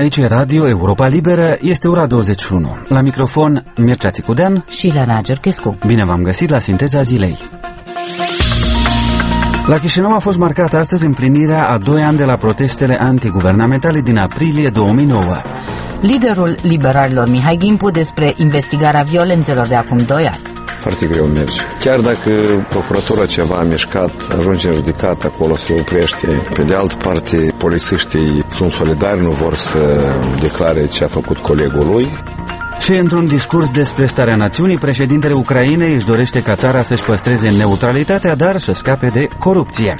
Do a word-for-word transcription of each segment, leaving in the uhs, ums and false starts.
aici e Radio Europa Liberă, este ora douăzeci și unu. La microfon, Mircea Țicudean și Lana Gerchescu. Bine v-am găsit la Sinteza Zilei. La Chișinău a fost marcată astăzi împlinirea a doi ani de la protestele antiguvernamentale din aprilie două mii nouă. Liderul liberalilor Mihai Gimpu despre investigarea violențelor de acum doi ani. Foarte greu merge. Chiar dacă procuratura ceva a mișcat, ajunge în judecată, acolo se oprește. Pe de altă parte, polițiștii sunt solidari, nu vor să declare ce a făcut colegul lui. Și într-un discurs despre starea națiunii, președintele Ucrainei își dorește ca țara să-și păstreze neutralitatea, dar să scape de corupție.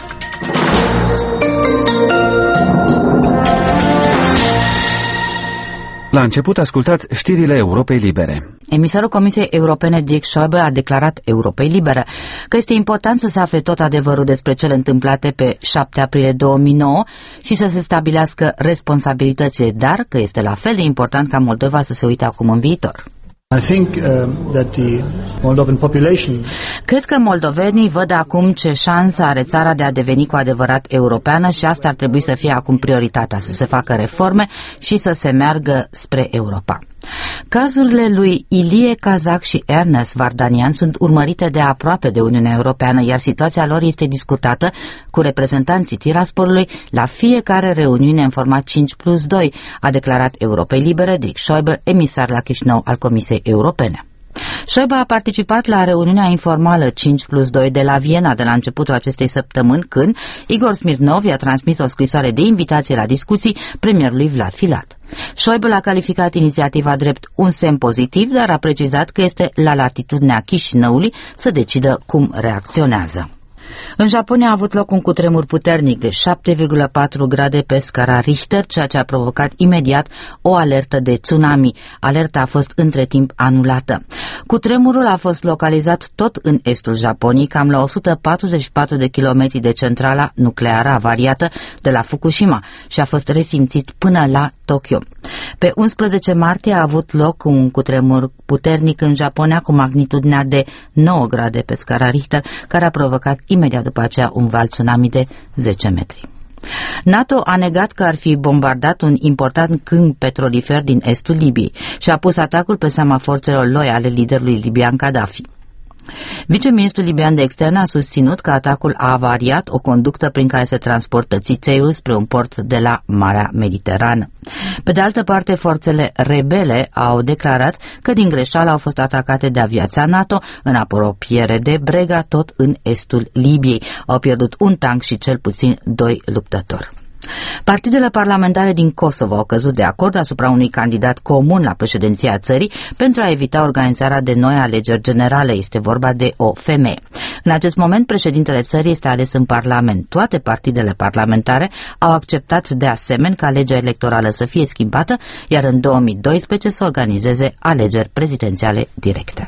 La început ascultați știrile Europei Libere. Emisarul Comisiei Europene Dirk Schäuble a declarat Europei Libere că este important să se afle tot adevărul despre cele întâmplate pe șapte aprilie două mii nouă și să se stabilească responsabilitățile, dar că este la fel de important ca Moldova să se uite acum în viitor. I think uh, that the Moldovan population... Cred că moldovenii văd acum ce șansă are țara de a deveni cu adevărat europeană și asta ar trebui să fie acum prioritatea, să se facă reforme și să se meargă spre Europa. Cazurile lui Ilie Kazak și Ernest Vardanian sunt urmărite de aproape de Uniunea Europeană, iar situația lor este discutată cu reprezentanții Tiraspolului la fiecare reuniune în format cinci plus doi, a declarat Europei Libere Dirk Schäuble, emisar la Chișinău al Comisiei Europene. Schäuble a participat la reuniunea informală cinci plus doi de la Viena de la începutul acestei săptămâni, când Igor Smirnov i-a transmis o scrisoare de invitație la discuții premierului Vlad Filat. Schäuble a calificat inițiativa drept un semn pozitiv, dar a precizat că este la latitudinea Chișinăului să decidă cum reacționează. În Japonia a avut loc un cutremur puternic de șapte virgulă patru grade pe scara Richter, ceea ce a provocat imediat o alertă de tsunami. Alerta a fost între timp anulată. Cutremurul a fost localizat tot în estul Japoniei, cam la o sută patruzeci și patru de kilometri de centrala nucleară avariată de la Fukushima și a fost resimțit până la Tokyo. Pe unsprezece martie a avut loc un cutremur puternic în Japonia cu magnitudinea de nouă grade pe scara Richter, care a provocat imediat după aceea un val tsunami de zece metri. NATO a negat că ar fi bombardat un important câmp petrolifer din estul Libiei și a pus atacul pe seama forțelor loiale liderului libian Gaddafi. Viceministrul libian de externe a susținut că atacul a avariat o conductă prin care se transportă țițeiul spre un port de la Marea Mediterană. Pe de altă parte, forțele rebele au declarat că din greșeală au fost atacate de aviația NATO în apropiere de Brega, tot în estul Libiei. Au pierdut un tank și cel puțin doi luptători. Partidele parlamentare din Kosovo au căzut de acord asupra unui candidat comun la președinția țării pentru a evita organizarea de noi alegeri generale. Este vorba de o femeie. În acest moment, președintele țării este ales în Parlament. Toate partidele parlamentare au acceptat de asemenea ca legea electorală să fie schimbată, iar în două mii doisprezece să organizeze alegeri prezidențiale directe.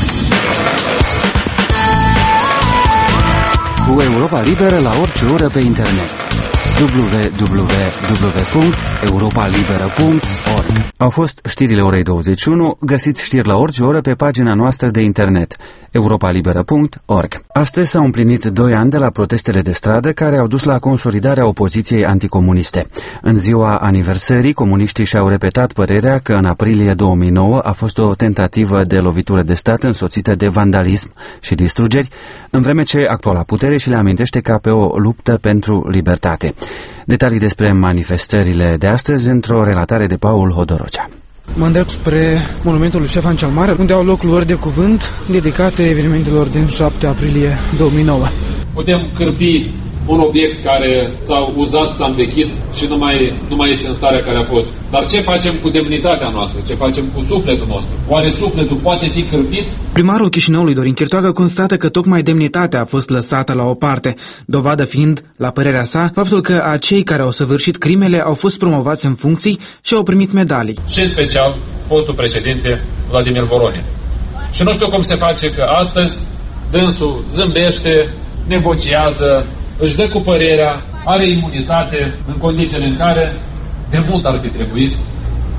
Cu Europa Liberă la orice oră pe internet. w w w punct europa liberă punct org. Au fost știrile orei douăzeci și unu, găsiți știri la orice oră pe pagina noastră de internet europa liberă punct org. Astăzi s-au împlinit doi ani de la protestele de stradă care au dus la consolidarea opoziției anticomuniste. În ziua aniversării, comuniștii și-au repetat părerea că în aprilie două mii nouă a fost o tentativă de lovitură de stat însoțită de vandalism și distrugeri, în vreme ce actuala putere și le amintește ca pe o luptă pentru libertate. Detalii despre manifestările de astăzi într-o relatare de Paul Hodorocea. Mă îndrept spre monumentul lui Ștefan cel Mare, unde au loc luări de cuvânt dedicate evenimentelor din șapte aprilie două mii nouă. Putem cârpi un obiect care s-a uzat, s-a învechit și nu mai, nu mai este în starea care a fost. Dar ce facem cu demnitatea noastră? Ce facem cu sufletul nostru? Oare sufletul poate fi cârpit? Primarul Chișinăului, Dorin Chirtoagă, constată că tocmai demnitatea a fost lăsată la o parte, dovadă fiind, la părerea sa, faptul că acei care au săvârșit crimele au fost promovați în funcții și au primit medalii. Și în special fostul președinte Vladimir Voronin. Și nu știu cum se face că astăzi dânsul zâmbește, negociază, își dă cu părerea, are imunitate în condițiile în care de mult ar fi trebuit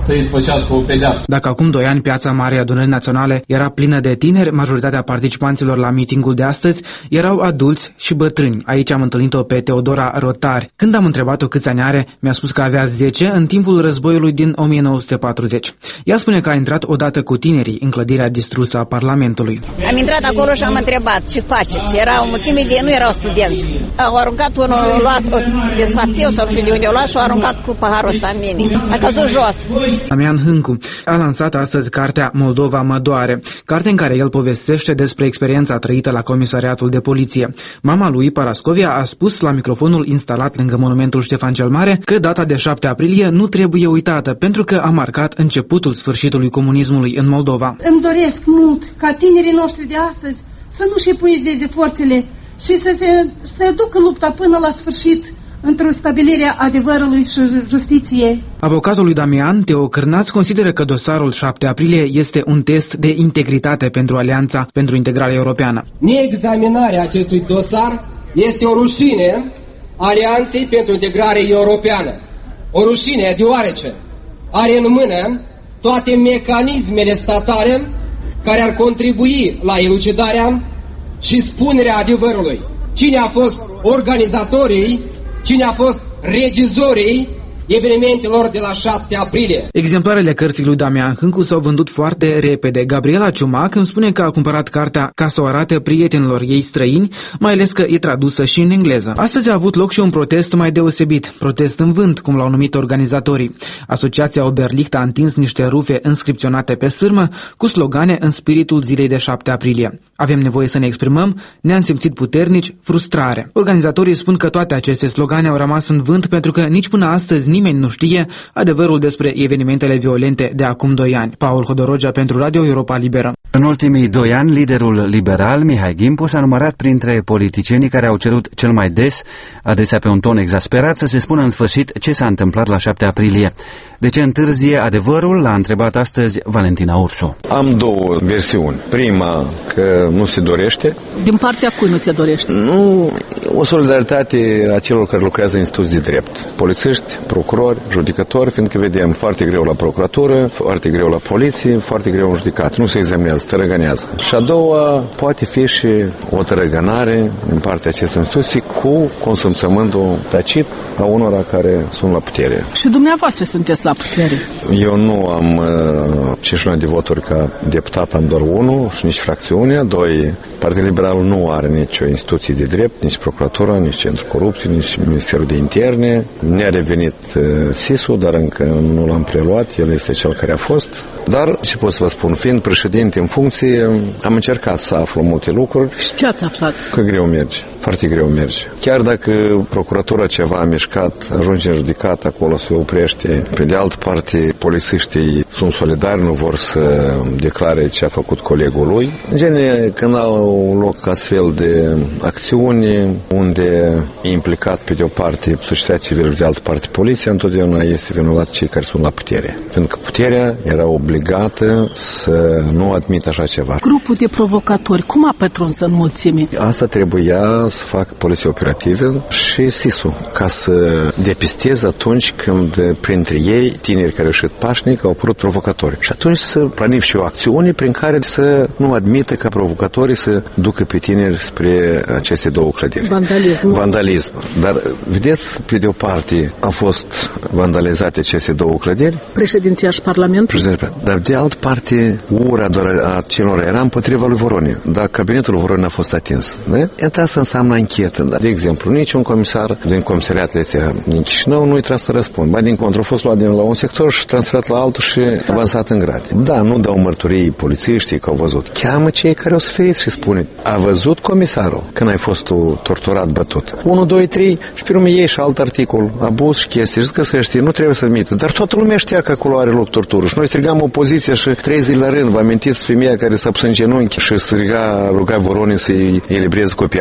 să-i spășească o pedeapsă. Dacă acum doi ani Piața Marii Adunării Naționale era plină de tineri, majoritatea participanților la mitingul de astăzi erau adulți și bătrâni. Aici am întâlnit-o pe Teodora Rotari. Când am întrebat-o câți ani are, mi-a spus că avea zece în timpul războiului din o mie nouă sute patruzeci. Ea spune că a intrat odată cu tinerii în clădirea distrusă a Parlamentului. Am intrat acolo și am întrebat ce faceți. Era o mulțime de, nu erau studenți. Au aruncat unul, luat de safiu sau nu știu de unde au luat și au aruncat cu paharul ăsta în mine. A căzut jos. Damian Hâncu a lansat astăzi cartea Moldova mă doare, carte în care el povestește despre experiența trăită la Comisariatul de Poliție. Mama lui, Parascovia, a spus la microfonul instalat lângă monumentul Ștefan cel Mare că data de șapte aprilie nu trebuie uitată, pentru că a marcat începutul sfârșitului comunismului în Moldova. Îmi doresc mult ca tinerii noștri de astăzi să nu-și epuizeze forțele și să se să ducă lupta până la sfârșit într-o stabilire a adevărului și justiției. Avocatul lui Damian, Teo Cârnaț, consideră că dosarul șapte aprilie este un test de integritate pentru Alianța pentru Integrare Europeană. Neexaminarea acestui dosar este o rușine Alianței pentru Integrare Europeană. O rușine deoarece are în mână toate mecanismele statale care ar contribui la elucidarea și spunerea adevărului. Cine a fost organizatorii, cine a fost regizorii evenimentelor de la șapte aprilie. Exemplarele cărții lui Damian Hâncu s-au vândut foarte repede. Gabriela Ciumac îmi spune că a cumpărat cartea ca să o arate prietenilor ei străini, mai ales că e tradusă și în engleză. Astăzi a avut loc și un protest mai deosebit, protest în vânt, cum l-au numit organizatorii. Asociația Oberlicht a întins niște rufe înscripționate pe sârmă cu slogane în spiritul zilei de șapte aprilie. Avem nevoie să ne exprimăm, ne-am simțit puternici, frustrare. Organizatorii spun că toate aceste slogane au rămas în vânt pentru că nici până astăzi nimeni nu știe adevărul despre evenimentele violente de acum doi ani. Paul Hodorogea pentru Radio Europa Liberă. În ultimii doi ani, liderul liberal, Mihai Gimpu, s-a numărat printre politicienii care au cerut cel mai des, adesea pe un ton exasperat, să se spună în sfârșit ce s-a întâmplat la șapte aprilie. De ce întârzie adevărul? L-a întrebat astăzi Valentina Ursu. Am două versiuni. Prima, că nu se dorește. Din partea cui nu se dorește? Nu, o solidaritate a celor care lucrează în instituții de drept. Polițiști, procurori, judecători, fiindcă vedem foarte greu la procuratură, foarte greu la poliție, foarte greu în judecat. Nu se examinează, tărăgănează. Și a doua, poate fi și o tărăgănare în partea acestei instituții cu consimțământul tacit a unora care sunt la putere. Și dumneavoastră sunteți la putere. Eu nu am uh, cincizeci și nouă de voturi ca deputat, am doar unul și nici fracțiunea. Doi, Partidul Liberal nu are nicio instituție de drept, nici procuratura, nici Centrul Corupției, nici Ministerul de Interne. Ne-a revenit uh, S I S-ul, dar încă nu l-am preluat, el este cel care a fost. Dar, ce pot să vă spun, fiind președinte în funcție, am încercat să aflu multe lucruri. Și ce ați aflat? Că greu merge, foarte greu merge. Chiar dacă procuratura ceva a mișcat, ajunge în judecat, acolo se oprește. Pe de altă parte, polițiștii sunt solidari, nu vor să declare ce a făcut colegul lui. În genere, când au loc astfel de acțiuni, unde e implicat pe de o parte societatea civilă și de altă parte poliția, întotdeauna este vinovat cei care sunt la putere. Pentru că puterea era obligată să nu admită așa ceva. Grupul de provocatori, cum a pătruns în mulțime? Asta trebuia să facă poliția operativă și S I S-ul, ca să depisteze atunci când printre ei, tineri care au ieșit pașnic, au apărut provocatori. Și atunci să planifice o acțiune prin care să nu admită ca provocatorii să ducă pe tineri spre aceste două clădiri. Vandalism. Vandalism. Dar, vedeți, pe de o parte au fost vandalizate aceste două clădiri. Președinția și Parlamentul. Președinția. Dar de altă parte, ura doar a celor era împotriva lui Voronin. Dar cabinetul lui Voronin a fost atins. Da? Asta înseamnă anchetă. Da? De exemplu, niciun comisar din comisariatele astea din Chișinău nu-i trebuie să răspund. Ba din contră, a fost luat din la un sector și transferat la altul și avansat în grade. Da, nu dau mărturii polițiștii că au văzut. Cheamă cei care au suferit și spune: a văzut comisarul când ai fost tu torturat, bătut? unu, doi, trei și pe urmă iei și alt articol, abuz și chestii. Și găsești, nu trebuie să admită. Dar toată lumea știa că acolo are loc tortură. Și noi strigam opoziția și trei zile la rând. Vă amintiți femeia care s-a pus în genunchi și striga, ruga Voronin să-i elibereze copii. Acum, adică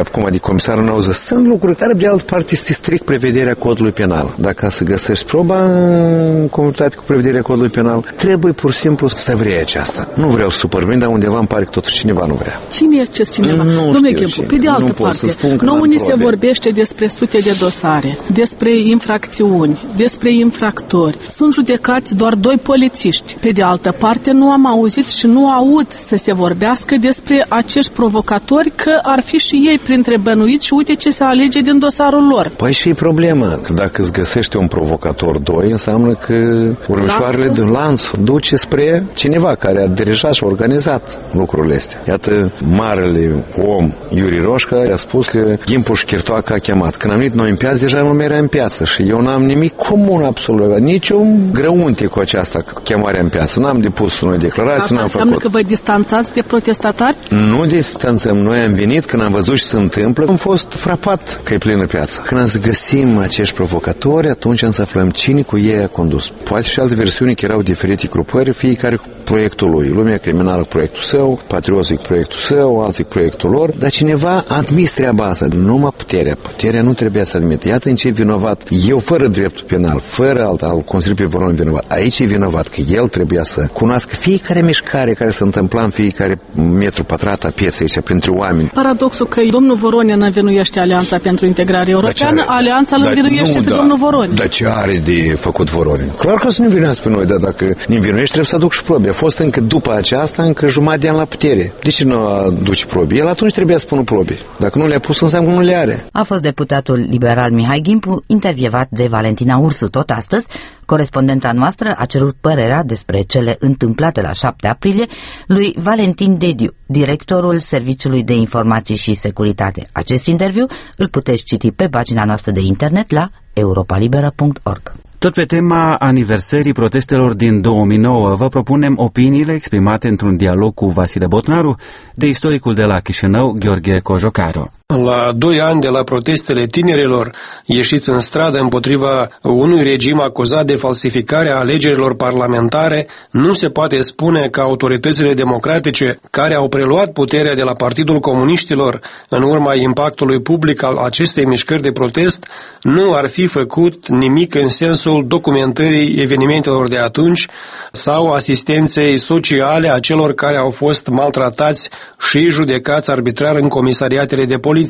comisarul Nauză, sunt lucruri care, de altă parte, se stric prevederea codului penal. Dacă să găsești proba în comunitate cu prevederea codului penal, trebuie pur și simplu să vrei aceasta. Nu vreau să supărmâni, dar undeva îmi pare că totuși cineva nu vrea. Cine e acest cineva? Nu Domnule știu Chempu, pe de altă parte, nouă ni se vorbește despre sute de dosare, despre infracțiuni, despre infractori. Sunt judecați doar doi polițiști. Pe de altă parte, nu am auzit și nu aud să se vorbească despre acești provocatori, că ar fi și ei printre bănuiți și uite ce se alege din dosarul lor. Păi și e problema, că dacă îți găsește un provocator doi, înseamnă că urmășoarele de lanț duce spre cineva care a dirijat și a organizat lucrurile astea. Iată, marele om Iuri Roșca a spus că Gimpu și Chirtoacă a chemat. Când am venit noi în piață, deja nu era în piață și eu n-am nimic comun absolut, niciun grăunte cu aceasta chemarea în piață. N-am depus noi declarații, Asta n-am înseamnă făcut. că vă distanțați de protestatari? Nu distanțăm. Noi am venit, când am văzut ce se întâmplă, am fost frapat că e plină piața. Când am să găsim acești provocatori, atunci am să aflăm cine cu ei a condus. Poate și alte versiuni că erau diferite grupări, fiecare cu proiectul lui. Lumea criminală cu proiectul său, patrioții cu proiectul său, alții cu proiectul lor, dar cineva a admis treaba asta. Numai puterea. Puterea nu trebuia să admite. Iată în ce e vinovat. Eu, fără dreptul penal, fără alt, al consider pe Voron vinovat. Aici e vinovat, că el trebuia să cunoască fiecare mișcare care se întâmpla în fiecare metru pătrat a pieței și printre oameni. Paradoxul că domnul Voronin învinuiește Alianța pentru Integrare Europeană, are, Alianța îl învinuiește pe da, domnul Voronin. Dar ce are de făcut Voronin? Clar că să ne învinuiască pe noi, dar dacă ne învinuiește, trebuie să aduc și probe. A fost încă după aceasta, încă jumătate de an la putere. De ce nu aduce probe? El atunci trebuia să pună probe. Dacă nu le-a pus, înseamnă că nu le are. A fost deputatul liberal Mihai Gimpu, intervievat de Valentina Ursu tot astăzi. Corespondenta noastră a cerut părerea despre cele întâmplate la șapte aprilie lui Valentin Dediu, directorul Serviciului de Informații și Securitate. Acest interviu îl puteți citi pe pagina noastră de internet la europa liberă punct org. Tot pe tema aniversării protestelor din două mii nouă, vă propunem opiniile exprimate într-un dialog cu Vasile Botnaru de istoricul de la Chișinău, Gheorghe Cojocaru. La doi ani de la protestele tinerilor ieșiți în stradă împotriva unui regim acuzat de falsificare a alegerilor parlamentare, nu se poate spune că autoritățile democratice care au preluat puterea de la Partidul Comuniștilor în urma impactului public al acestei mișcări de protest nu ar fi făcut nimic în sensul documentării evenimentelor de atunci sau asistenței sociale a celor care au fost maltratați și judecați arbitrar în comisariatele de poliție.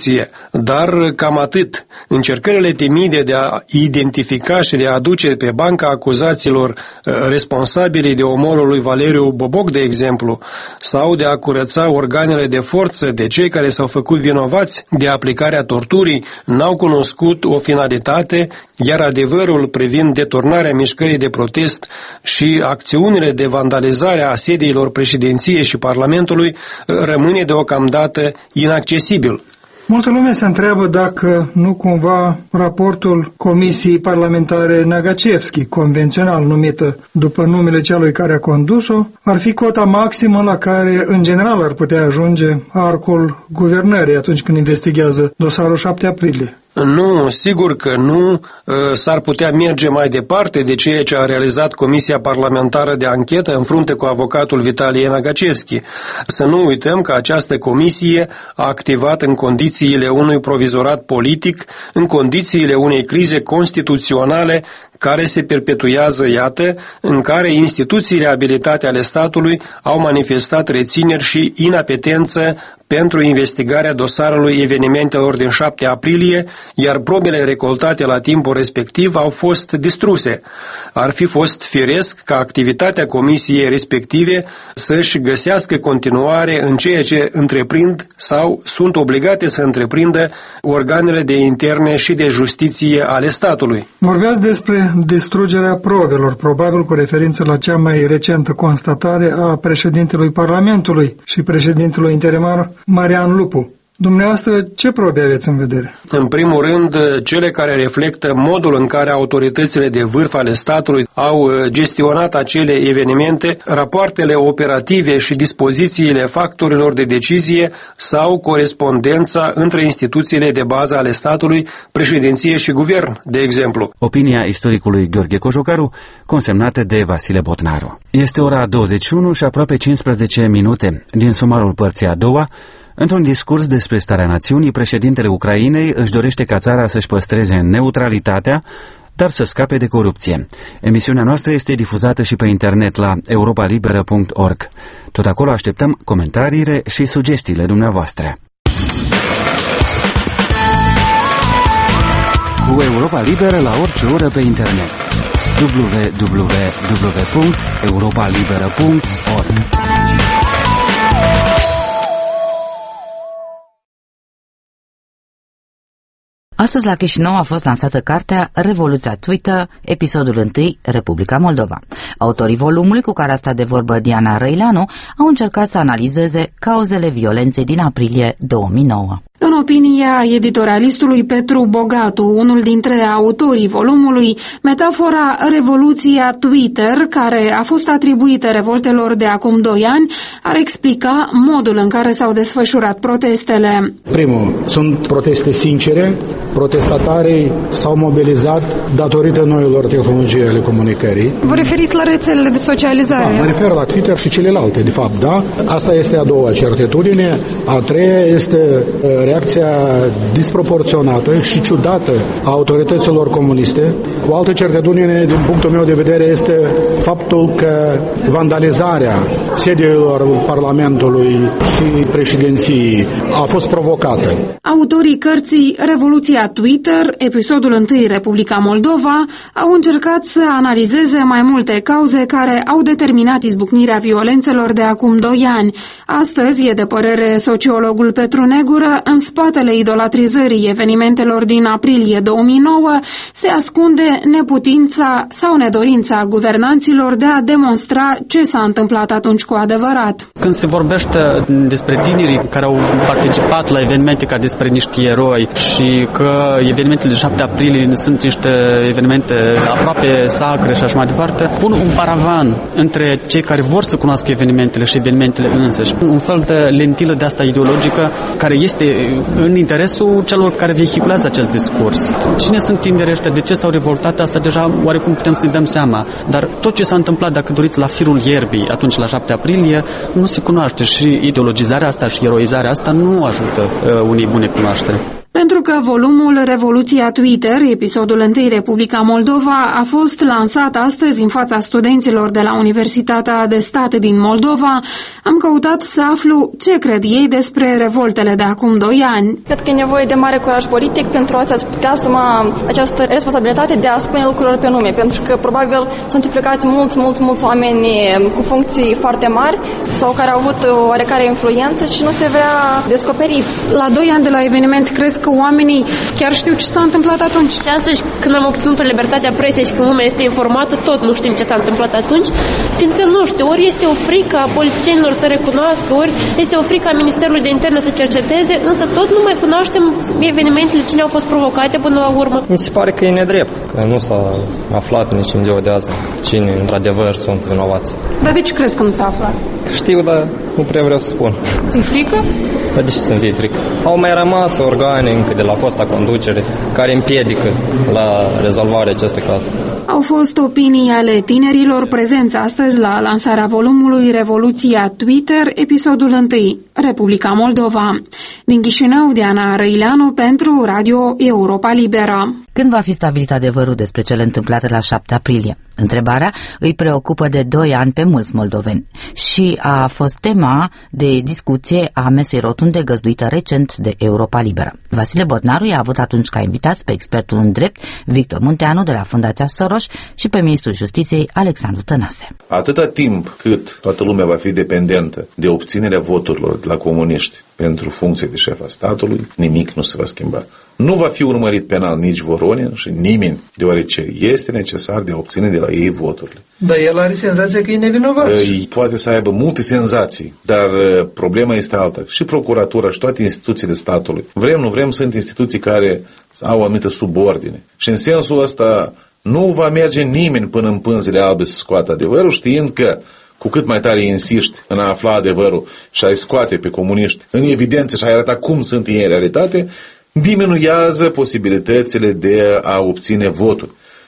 Dar cam atât. Încercările timide de a identifica și de a aduce pe banca acuzaților responsabilii de omorul lui Valeriu Boboc, de exemplu, sau de a curăța organele de forță de cei care s-au făcut vinovați de aplicarea torturii, n-au cunoscut o finalitate, iar adevărul privind deturnarea mișcării de protest și acțiunile de vandalizare a sediilor președinției și Parlamentului rămâne deocamdată inaccesibil. Multă lume se întreabă dacă nu cumva raportul Comisiei Parlamentare Nagacievski, convențional numită după numele celui care a condus-o, ar fi cota maximă la care în general ar putea ajunge arcul guvernării atunci când investigează dosarul șapte aprilie. Nu, sigur că nu. S-ar putea merge mai departe de ceea ce a realizat Comisia Parlamentară de Anchetă în frunte cu avocatul Vitalie Nagacievski. Să nu uităm că această comisie a activat în condițiile unui provizorat politic, în condițiile unei crize constituționale care se perpetuează, iată, în care instituțiile abilitate ale statului au manifestat rețineri și inapetență pentru investigarea dosarului evenimentelor din șapte aprilie, iar probele recoltate la timpul respectiv au fost distruse. Ar fi fost firesc ca activitatea comisiei respective să-și găsească continuare în ceea ce întreprind sau sunt obligate să întreprindă organele de interne și de justiție ale statului. Vorbeați despre distrugerea probelor, probabil cu referință la cea mai recentă constatare a președintelui Parlamentului și președintelui interimar Marian Lupu. Dumneavoastră, ce probe aveți în vedere? În primul rând, cele care reflectă modul în care autoritățile de vârf ale statului au gestionat acele evenimente, rapoartele operative și dispozițiile factorilor de decizie sau corespondența între instituțiile de bază ale statului, președinție și guvern, de exemplu. Opinia istoricului Gheorghe Cojocaru, consemnată de Vasile Botnaru. Este ora douăzeci și unu și aproape cincisprezece minute. Din sumarul părții a doua, Într-un discurs despre starea națiunii, președintele Ucrainei își dorește ca țara să-și păstreze neutralitatea, dar să scape de corupție. Emisiunea noastră este difuzată și pe internet la europa liberă punct org. Tot acolo așteptăm comentariile și sugestiile dumneavoastră. Cu Europa Liberă la orice oră pe internet. w w w punct europa liberă punct org. Astăzi la Chișinău a fost lansată cartea Revoluția Twitter, episodul unu, Republica Moldova. Autorii volumului, cu care a stat de vorbă Diana Răileanu, au încercat să analizeze cauzele violenței din aprilie două mii nouă. În opinia editorialistului Petru Bogatu, unul dintre autorii volumului, metafora Revoluția Twitter, care a fost atribuită revoltelor de acum doi ani, ar explica modul în care s-au desfășurat protestele. Primul, sunt proteste sincere, protestatarii s-au mobilizat datorită noilor tehnologii ale comunicării. Vă referiți la rețelele de socializare? Da, mă refer la Twitter și celelalte, de fapt, da. Asta este a doua certitudine. A treia este reacția disproporționată și ciudată a autorităților comuniste. O altă certitudine, din punctul meu de vedere, este faptul că vandalizarea sediilor Parlamentului și președinției a fost provocată. Autorii cărții Revoluția Twitter, episodul unu, Republica Moldova, au încercat să analizeze mai multe cauze care au determinat izbucnirea violențelor de acum doi ani. Astăzi, e de părere sociologul Petru Negură, în spatele idolatrizării evenimentelor din aprilie două mii nouă se ascunde neputința sau nedorința guvernanților de a demonstra ce s-a întâmplat atunci cu adevărat. Când se vorbește despre tinerii care au participat la evenimente ca despre niște eroi și că evenimentele de șapte aprilie sunt niște evenimente aproape sacre și așa mai departe, pun un paravan între cei care vor să cunoască evenimentele și evenimentele însăși. Un fel de lentilă de asta ideologică care este în interesul celor care vehiculează acest discurs. Cine sunt tinerii ăștia? De ce s-au revoltat? Asta deja oarecum putem să ne dăm seama. Dar tot ce s-a întâmplat, dacă doriți, la firul ierbii, atunci la șapte aprilie, nu se cunoaște și ideologizarea asta și eroizarea asta nu ajută uh, unei bune cunoaștere. Pentru că volumul Revoluția Twitter, episodul unu, Republica Moldova, a fost lansat astăzi în fața studenților de la Universitatea de Stat din Moldova, am căutat să aflu ce cred ei despre revoltele de acum doi ani. Cred că e nevoie de mare curaj politic pentru a-ți putea asuma această responsabilitate de a spune lucrurilor pe nume, pentru că probabil sunt implicați mulți, mulți, mulți oameni cu funcții foarte mari sau care au avut oarecare influență și nu se vrea descoperiți. La doi ani de la eveniment, crezi că oamenii chiar știu ce s-a întâmplat atunci? Și astăzi, când am obținut libertatea presei și când lumea este informată, tot nu știm ce s-a întâmplat atunci, fiindcă nu știu, ori este o frică a politicienilor să recunoască, ori este o frică a Ministerului de Interne să cerceteze, însă tot nu mai cunoaștem evenimentele, cine au fost provocate până la urmă. Mi se pare că e nedrept, că nu s-a aflat nici în ziua de azi cine într-adevăr sunt vinovați. Dar de ce crezi că nu s-a aflat? Știu, dar nu prea vreau să spun. Ți-e frică? Dar de ce să-mi fie frică? Au mai rămas organe încă de la fosta conducere care împiedică la rezolvarea acestui caz. Au fost opinii ale tinerilor prezenți astăzi la lansarea volumului Revoluția Twitter, episodul unu, Republica Moldova. Din Chișinău, Diana Răileanu pentru Radio Europa Liberă. Când va fi stabilit adevărul despre cele întâmplate la șapte aprilie? Întrebarea îi preocupă de doi ani pe mulți moldoveni și a fost tema de discuție a mesei rotunde găzduită recent de Europa Liberă. Vasile Botnaru i-a avut atunci ca invitați pe expertul în drept Victor Munteanu de la Fundația Soros și pe ministrul Justiției Alexandru Tănase. Atâta timp cât toată lumea va fi dependentă de obținerea voturilor de la comuniști pentru funcție de șef al statului, nimic nu se va schimba. Nu va fi urmărit penal nici Voronin și nimeni, deoarece este necesar de a obține de la ei voturile. Dar el are senzația că e nevinovat. Poate să aibă multe senzații, dar problema este alta. Și procuratura și toate instituțiile statului, vrem, nu vrem, sunt instituții care au o anumită subordine. Și în sensul ăsta nu va merge nimeni până în pânzele albe să scoată adevărul, știind că cu cât mai tare insiști în a afla adevărul și a-i scoate pe comuniști în evidență și a arăta cum sunt ei în realitate, diminuează posibilitățile de a obține voturi.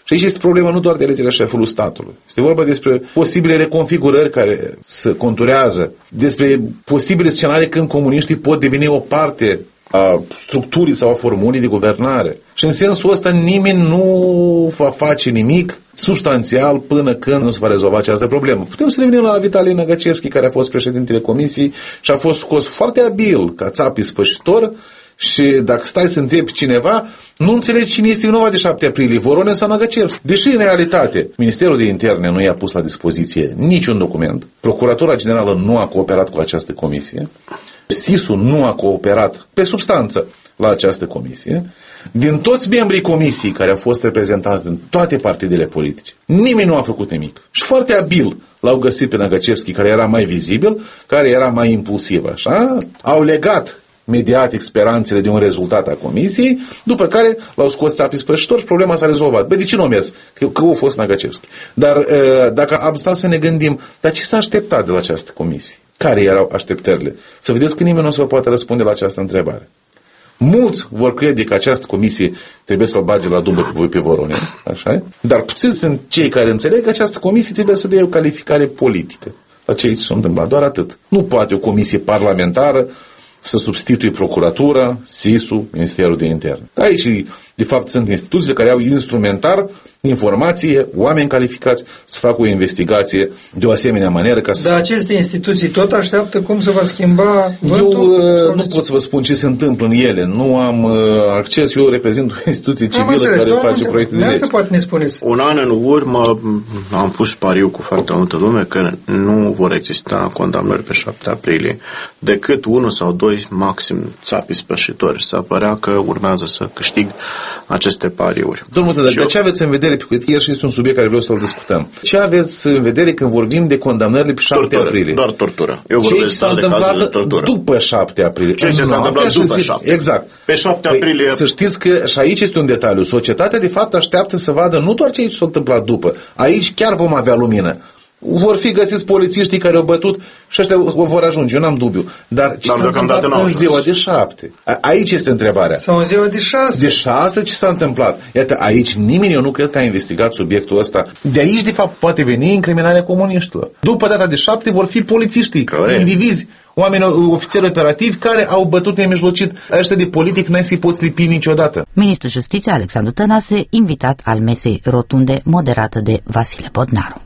Și aici este problema nu doar de alegerea șefului statului. Este vorba despre posibile reconfigurări care se conturează, despre posibile scenarii când comuniștii pot deveni o parte a structurii sau a formulii de guvernare. Și în sensul ăsta nimeni nu va face nimic substanțial până când nu se va rezolva această problemă. Putem să revenim la Vitali Năgăcevski, care a fost președintele comisiei și a fost scos foarte abil ca țap ispășitor. Și dacă stai să întrebi cineva, nu înțelegi cine este vinovat de șapte aprilie, Voronin sau Năgăcevski. Deși, în realitate, Ministerul de Interne nu i-a pus la dispoziție niciun document, Procuratura Generală nu a cooperat cu această comisie, S I S-ul nu a cooperat pe substanță la această comisie, din toți membrii comisiei care au fost reprezentați din toate partidele politice, nimeni nu a făcut nimic. Și foarte abil l-au găsit pe Năgăcevski, care era mai vizibil, care era mai impulsiv, așa, au legat mediatic speranțele de un rezultat a comisiei, după care l-au scos țapii spășitori și problema s-a rezolvat. Bă, de ce nu a mers? Că, că a fost Năgăcevski. Dar e, dacă am stat să ne gândim, dar ce s-a așteptat de la această comisie? Care erau așteptările? Să vedeți că nimeni nu o să vă poate răspunde la această întrebare. Mulți vor crede că această comisie trebuie să-l bage la dubă pe, pe Voronin, așa? Dar puțini sunt cei care înțeleg că această comisie trebuie să dea o calificare politică la ce s-a întâmplat. Doar atât. Nu poate o comisie parlamentară să substituie procuratura, S I S-ul, Ministerul de Interne. Aici, de fapt, sunt instituțiile care au instrumentar, informație, oameni calificați să facă o investigație de o asemenea manieră ca să... Dar aceste instituții tot așteaptă cum se va schimba vântul? Eu uh, nu pot să vă spun ce se întâmplă în ele. Nu am uh, acces, eu reprezint o instituție civilă înțeles, care face proiecte de lege. Asta poate ne spuneți. Un an în urmă am pus pariu cu foarte multă lume că nu vor exista condamnări pe șapte aprilie, decât unul sau doi maxim țapi spășitori. S-a părea că urmează să câștig aceste pariuri. Domnul Tădăr, dar ce aveți în vedere? Iar și este un subiect care vreau să-l discutăm. Ce aveți în vedere când vorbim de condamnările pe șapte tortură, aprilie? Doar tortură. Eu vorbesc ce s-a întâmplat după șapte aprilie? Ce s-a întâmplat după șapte? Exact. Pe șapte aprilie... Păi, să știți că și aici este un detaliu. Societatea de fapt așteaptă să vadă nu doar ce s-a întâmplat după. Aici chiar vom avea lumină. Vor fi găsiți polițiștii care au bătut și ăștia vor ajunge, eu n-am dubiu. Dar ce s-a întâmplat în ziua de șapte? Aici este întrebarea. Sau în ziua de șase? De șase ce s-a întâmplat? Iată, aici nimeni, eu nu cred că a investigat subiectul ăsta. De aici, de fapt, poate veni incriminarea comuniștilor. După data de șapte vor fi polițiștii, Corect. indivizi, oameni ofițeri operativi care au bătut nemijlocit. Ăștia de politic n-ai să-i poți lipi niciodată. Ministrul Justiției Alexandru Tănase, invitat al mesei rotunde moderată de Vasile Bodnaru.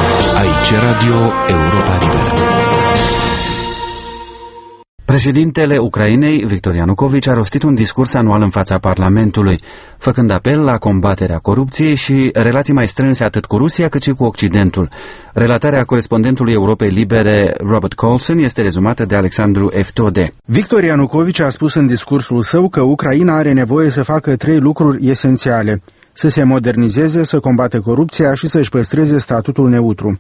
Aici Radio Europa Liberă. Președintele Ucrainei, Victor Ianukovici, a rostit un discurs anual în fața Parlamentului, făcând apel la combaterea corupției și relații mai strânse atât cu Rusia cât și cu Occidentul. Relatarea corespondentului Europei Libere, Robert Colson, este rezumată de Alexandru Eftode. Victor Ianukovici a spus în discursul său că Ucraina are nevoie să facă trei lucruri esențiale: să se modernizeze, să combată corupția și să-și păstreze statutul neutru.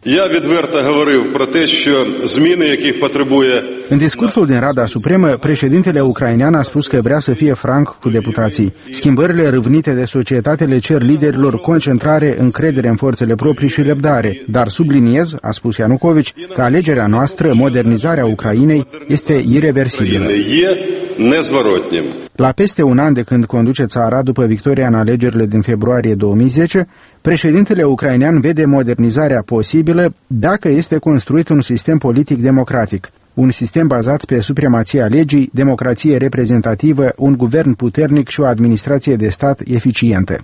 În discursul din Rada Supremă, președintele ucrainean a spus că vrea să fie franc cu deputații. Schimbările râvnite de societate le cer liderilor concentrare, încredere în forțele proprii și răbdare. Dar subliniez, a spus Ianukovici, că alegerea noastră, modernizarea Ucrainei, este ireversibilă. La peste un an de când conduce țara după victoria în alegerile din februarie două mii zece, președintele ucrainean vede modernizarea posibilă dacă este construit un sistem politic democratic, un sistem bazat pe supremația legii, democrație reprezentativă, un guvern puternic și o administrație de stat eficientă.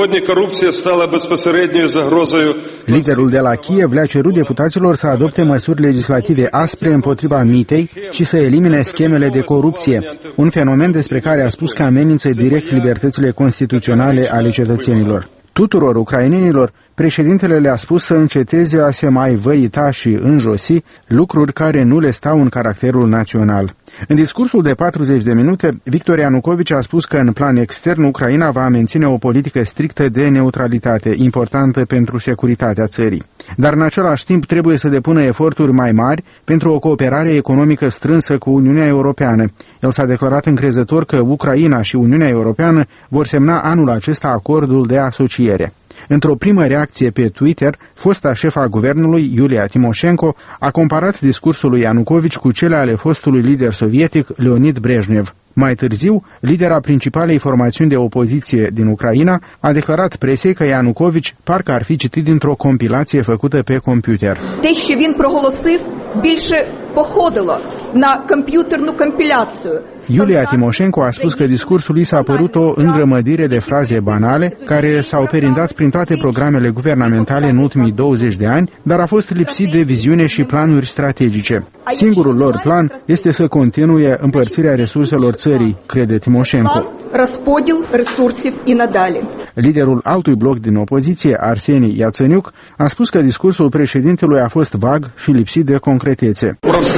Liderul de la Kiev le-a cerut deputaților să adopte măsuri legislative aspre împotriva mitei și să elimine schemele de corupție, un fenomen despre care a spus că amenință direct libertățile constituționale ale cetățenilor. Tuturor ucrainenilor, președintele le-a spus să înceteze a se mai văita și înjosi lucruri care nu le stau în caracterul național. În discursul de patruzeci de minute, Victor Ianukovici a spus că în plan extern Ucraina va menține o politică strictă de neutralitate, importantă pentru securitatea țării. Dar în același timp trebuie să depună eforturi mai mari pentru o cooperare economică strânsă cu Uniunea Europeană. El s-a declarat încrezător că Ucraina și Uniunea Europeană vor semna anul acesta acordul de asociere. Într-o primă reacție pe Twitter, fosta șefa guvernului, Iulia Timoșenko, a comparat discursul lui Ianukovici cu cele ale fostului lider sovietic Leonid Brejnev. Mai târziu, lidera principalei formațiuni de opoziție din Ucraina a declarat presei că Ianukovici parcă ar fi citit dintr-o compilație făcută pe computer. Те, що він проголосив, більше походило на комп'ютерну компіляцію. Iulia Timoșenko a spus că discursul ei s-a părut o îngrămădire de fraze banale care s-au perindat prin toate programele guvernamentale în ultimii douăzeci de ani, dar a fost lipsit de viziune și planuri strategice. Singurul lor plan este să continue împărțirea resurselor țării, crede Timoșenko. Розподіл ресурсів і надалі. Liderul altui bloc din opoziție, Arseni Yatsenyuk, a spus că discursul președintelui a fost vag și lipsit de concretețe.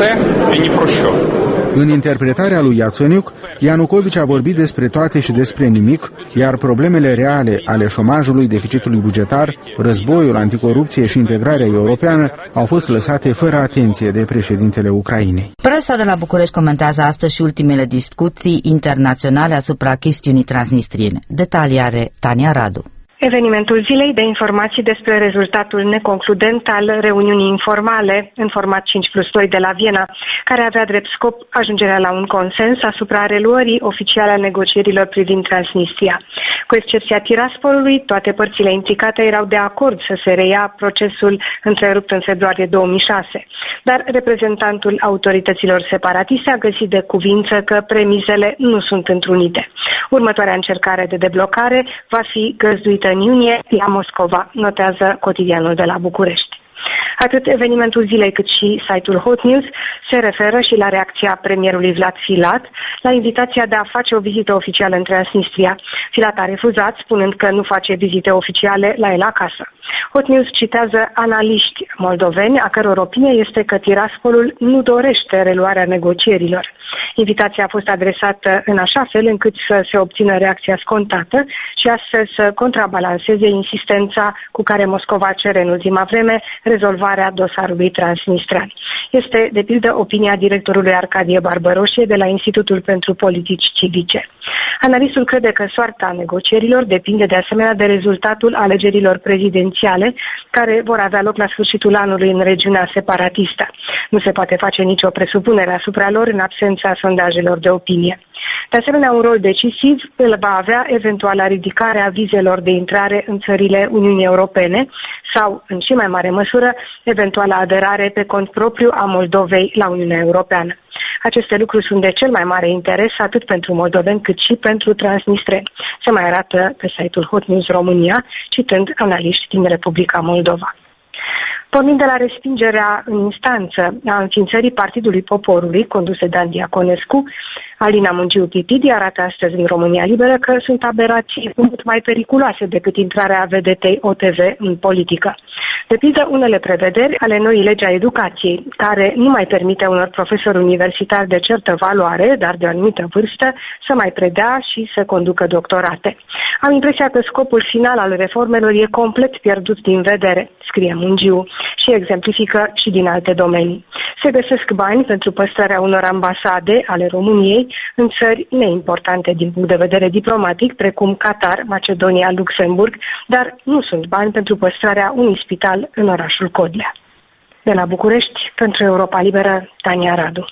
În interpretarea lui Yatsenyuk, Ianukovici a vorbit despre toate și despre nimic, iar problemele reale ale șomajului, deficitului bugetar, războiul, anticorupție și integrarea europeană au fost lăsate fără atenție de președintele Ucrainei. Presa de la București comentează astăzi și ultimele discuții internaționale asupra chestiunii transnistriene. Detalii are Tania Radu. Evenimentul zilei de informații despre rezultatul neconcludent al reuniunii informale în format cinci plus doi de la Viena, care avea drept scop ajungerea la un consens asupra reluării oficiale a negocierilor privind Transnistria. Cu excepția Tiraspoliului, toate părțile implicate erau de acord să se reia procesul întrerupt în februarie două mii șase, dar reprezentantul autorităților separatiste a găsit de cuvință că premizele nu sunt întrunite. Următoarea încercare de deblocare va fi găzduită în iunie la Moscova, notează Cotidianul de la București. Atât evenimentul zilei cât și site-ul Hot News se referă și la reacția premierului Vlad Filat la invitația de a face o vizită oficială în Transnistria. Filat a refuzat, spunând că nu face vizite oficiale la el acasă. Hot News citează analiști moldoveni, a căror opinie este că Tiraspolul nu dorește reluarea negocierilor. Invitația a fost adresată în așa fel încât să se obțină reacția scontată și astfel să contrabalanceze insistența cu care Moscova cere în ultima vreme rezolvarea dosarului transnistran. Este, de pildă, opinia directorului Arcadie Barbăroșie de la Institutul pentru Politici Civice. Analistul crede că soarta negocierilor depinde de asemenea de rezultatul alegerilor prezidențiale care vor avea loc la sfârșitul anului în regiunea separatistă. Nu se poate face nicio presupunere asupra lor în absența sondajelor de opinie. De asemenea, un rol decisiv îl va avea eventuala ridicare a vizelor de intrare în țările Uniunii Europene sau, în și mai mare măsură, eventuala aderare pe cont propriu a Moldovei la Uniunea Europeană. Aceste lucruri sunt de cel mai mare interes atât pentru moldoveni cât și pentru transnistreni. Se mai arată pe site-ul Hot News România, citând analiști din Republica Moldova. Pornind de la respingerea în instanță a înființării Partidului Poporului, condus de Dan Diaconescu, Alina Mungiu Pipidi arată astăzi în România Liberă că sunt aberații mult mai periculoase decât intrarea vedetei O T V în politică. De pildă, unele prevederi ale noii legi a educației, care nu mai permite unor profesori universitari de certă valoare, dar de o anumită vârstă, să mai predea și să conducă doctorate. Am impresia că scopul final al reformelor e complet pierdut din vedere, scrie Mungiu, și exemplifică și din alte domenii. Se găsesc bani pentru păstrarea unor ambasade ale României în țări neimportante din punct de vedere diplomatic, precum Qatar, Macedonia, Luxemburg, dar nu sunt bani pentru păstrarea unui spital în orașul Codlea. De la București, pentru Europa Liberă, Tania Radu.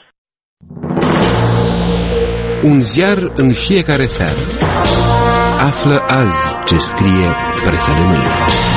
Un ziar în fiecare seară. Află azi ce scrie presa de mâine.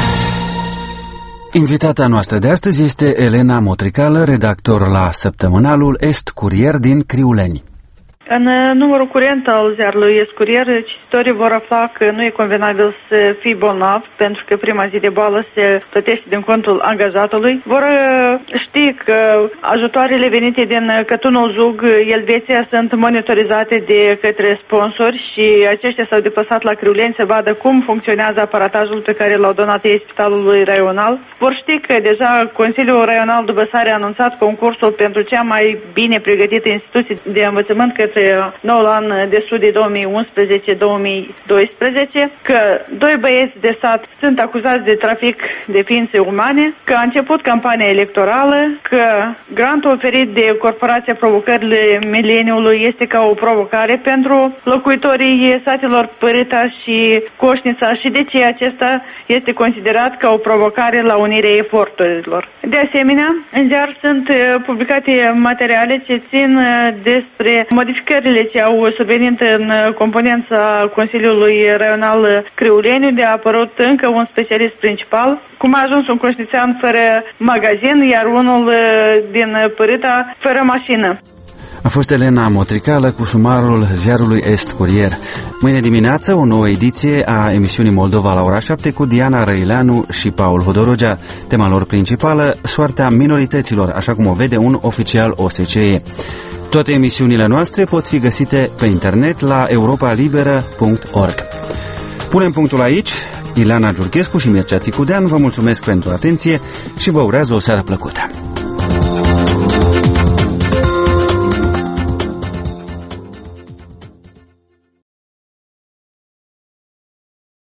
Invitata noastră de astăzi este Elena Motricală, redactor la săptămânalul Est Curier din Criuleni. În numărul curent al ziarului Est Curier, cititorii vor afla că nu e convenabil să fii bolnav, pentru că prima zi de boală se plătește din contul angajatului. Vor ști că ajutoarele venite din Cătunul Zug, Elveția, sunt monitorizate de către sponsori și aceștia s-au deplasat la Criuleni să vadă cum funcționează aparatajul pe care l-au donat ei Spitalului Raional. Vor ști că deja Consiliul Raional Dubăsare a anunțat concursul pentru cea mai bine pregătită instituție de învățământ către noul an de studii două mii unsprezece două mii doisprezece, că doi băieți de sat sunt acuzați de trafic de ființe umane, că a început campania electorală, că grantul oferit de Corporația Provocările Mileniului este ca o provocare pentru locuitorii satelor Părâta și Coșnița și de ce acesta este considerat ca o provocare la unirea eforturilor. De asemenea, în ziar sunt publicate materiale ce țin despre modificările ce au survenit în componența Consiliului Raional Criuleniu, de a apărut încă un specialist principal, cum a ajuns un coșnițean fără magazin, iar unul din Părâta fără mașină. A fost Elena Motricală cu sumarul ziarului Est Curier. Mâine dimineață o nouă ediție a emisiunii Moldova la ora șapte cu Diana Răileanu și Paul Hodorogea. Tema lor principală, soarta minorităților, așa cum o vede un oficial O S C E. Toate emisiunile noastre pot fi găsite pe internet la europa liberă punct org. Punem punctul aici. Ileana Giurchescu și Mircea Țicudean vă mulțumesc pentru atenție și vă urează o seară plăcută.